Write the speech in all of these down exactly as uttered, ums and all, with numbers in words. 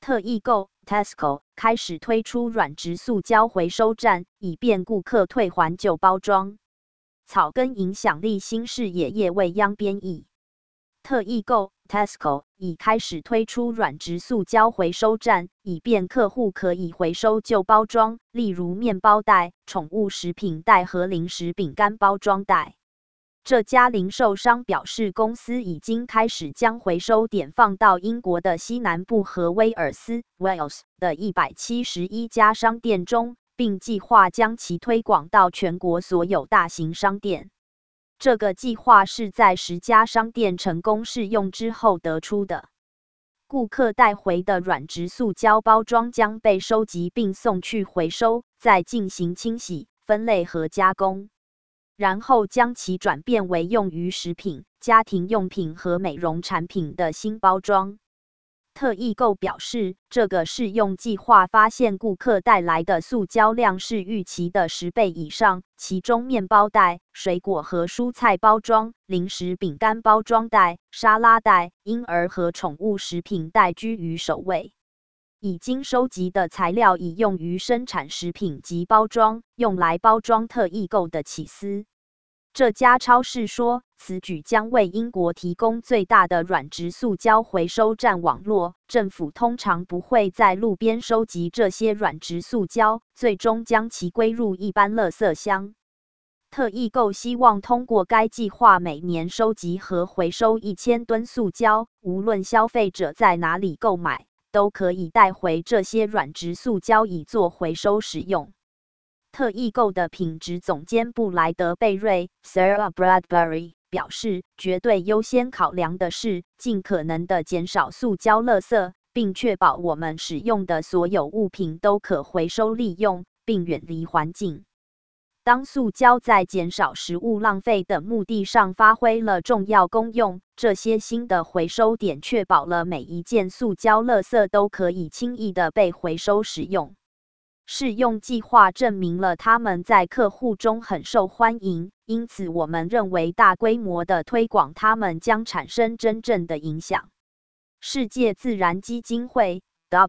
特易购 Tesco 开始推出软质塑胶回收站，以便顾客退还旧包装。草根影响力新视野叶未央编译。特易购 Tesco 已开始推出软质塑胶回收站，以便客户可以回收旧包装，例如面包袋、宠物食品袋和零食饼干包装袋。这家零售商表示，公司已经开始将回收点放到英国的西南部和威尔斯 （Wales） 的一百七十一家商店中，并计划将其推广到全国所有大型商店。这个计划是在十家商店成功试用之后得出的。顾客带回的软质塑胶包装将被收集并送去回收，再进行清洗、分类和加工。然后将其转变为用于食品、家庭用品和美容产品的新包装。特易购表示，这个试用计划发现顾客带来的塑胶量是预期的十倍以上，其中面包袋、水果和蔬菜包装、零食饼干包装袋、沙拉袋、婴儿和宠物食品袋居于首位。已经收集的材料已用于生产食品及包装，用来包装特易购的起司。这家超市说，此举将为英国提供最大的软质塑胶回收站网络。政府通常不会在路边收集这些软质塑胶，最终将其归入一般垃圾箱。特易购希望通过该计划每年收集和回收一千吨塑胶，无论消费者在哪里购买，都可以带回这些软质塑胶以做回收使用。特易购的品质总监布莱德·贝瑞 （Sarah Bradbury） 表示，绝对优先考量的是尽可能的减少塑胶垃圾，并确保我们使用的所有物品都可回收利用，并远离环境。当塑胶在减少食物浪费等目的上发挥了重要功用，这些新的回收点确保了每一件塑胶垃圾都可以轻易地被回收使用。试用计划证明了他们在客户中很受欢迎，因此我们认为大规模的推广它们将产生真正的影响。世界自然基金会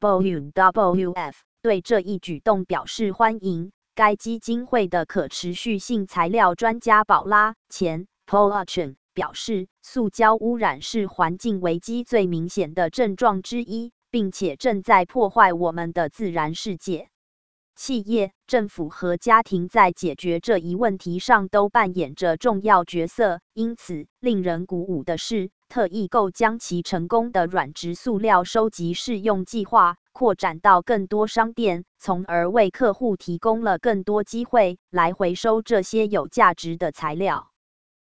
（W W F） 对这一举动表示欢迎。该基金会的可持续性材料专家保拉·前 （Paul Achin） 表示，塑胶污染是环境危机最明显的症状之一，并且正在破坏我们的自然世界。企业、政府和家庭在解决这一问题上都扮演着重要角色，因此，令人鼓舞的是，特易购将其成功的软质塑料收集试用计划扩展到更多商店，从而为客户提供了更多机会来回收这些有价值的材料。